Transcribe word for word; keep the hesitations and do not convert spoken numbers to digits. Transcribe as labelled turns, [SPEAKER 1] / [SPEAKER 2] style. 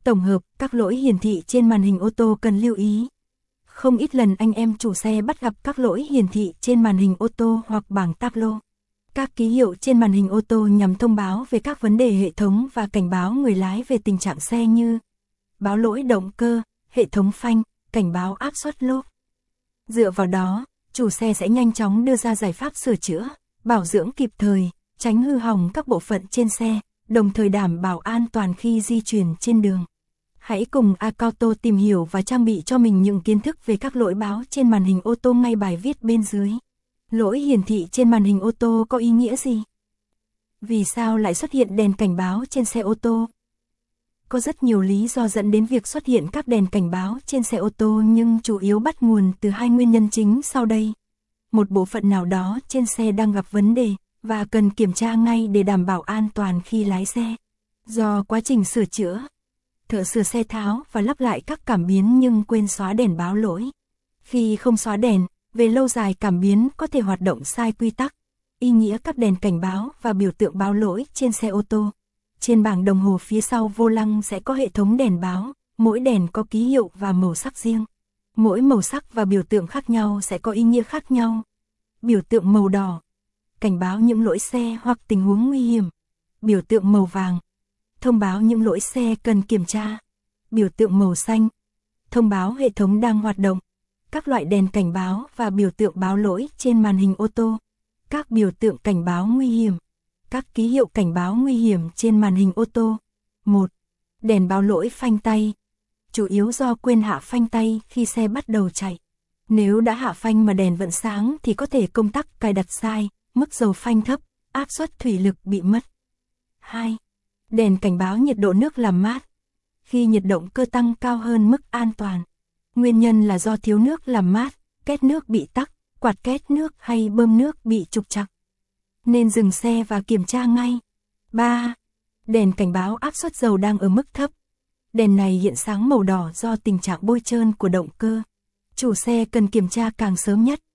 [SPEAKER 1] Tổng hợp, các lỗi hiển thị trên màn hình ô tô cần lưu ý. Không ít lần anh em chủ xe bắt gặp các lỗi hiển thị trên màn hình ô tô hoặc bảng tableau. Các ký hiệu trên màn hình ô tô nhằm thông báo về các vấn đề hệ thống và cảnh báo người lái về tình trạng xe như báo lỗi động cơ, hệ thống phanh, cảnh báo áp suất lốp. Dựa vào đó, chủ xe sẽ nhanh chóng đưa ra giải pháp sửa chữa, bảo dưỡng kịp thời, tránh hư hỏng các bộ phận trên xe, đồng thời đảm bảo an toàn khi di chuyển trên đường. Hãy cùng Acauto tìm hiểu và trang bị cho mình những kiến thức về các lỗi báo trên màn hình ô tô ngay bài viết bên dưới. Lỗi hiển thị trên màn hình ô tô có ý nghĩa gì? Vì sao lại xuất hiện đèn cảnh báo trên xe ô tô? Có rất nhiều lý do dẫn đến việc xuất hiện các đèn cảnh báo trên xe ô tô nhưng chủ yếu bắt nguồn từ hai nguyên nhân chính sau đây. Một bộ phận nào đó trên xe đang gặp vấn đề và cần kiểm tra ngay để đảm bảo an toàn khi lái xe. Do quá trình sửa chữa, thợ sửa xe tháo và lắp lại các cảm biến nhưng quên xóa đèn báo lỗi. Khi không xóa đèn, về lâu dài cảm biến có thể hoạt động sai quy tắc. Ý nghĩa các đèn cảnh báo và biểu tượng báo lỗi trên xe ô tô. Trên bảng đồng hồ phía sau vô lăng sẽ có hệ thống đèn báo, mỗi đèn có ký hiệu và màu sắc riêng. Mỗi màu sắc và biểu tượng khác nhau sẽ có ý nghĩa khác nhau. Biểu tượng màu đỏ, cảnh báo những lỗi xe hoặc tình huống nguy hiểm. Biểu tượng màu vàng, thông báo những lỗi xe cần kiểm tra. Biểu tượng màu xanh, thông báo hệ thống đang hoạt động. Các loại đèn cảnh báo và biểu tượng báo lỗi trên màn hình ô tô. Các biểu tượng cảnh báo nguy hiểm. Các ký hiệu cảnh báo nguy hiểm trên màn hình ô tô. một. Đèn báo lỗi phanh tay. Chủ yếu do quên hạ phanh tay khi xe bắt đầu chạy. Nếu đã hạ phanh mà đèn vẫn sáng thì có thể công tắc cài đặt sai, mức dầu phanh thấp, áp suất thủy lực bị mất. hai. Đèn cảnh báo nhiệt độ nước làm mát. Khi nhiệt động cơ tăng cao hơn mức an toàn. Nguyên nhân là do thiếu nước làm mát, két nước bị tắc, quạt két nước hay bơm nước bị trục trặc. Nên dừng xe và kiểm tra ngay. ba. Đèn cảnh báo áp suất dầu đang ở mức thấp. Đèn này hiện sáng màu đỏ do tình trạng bôi trơn của động cơ. Chủ xe cần kiểm tra càng sớm nhất,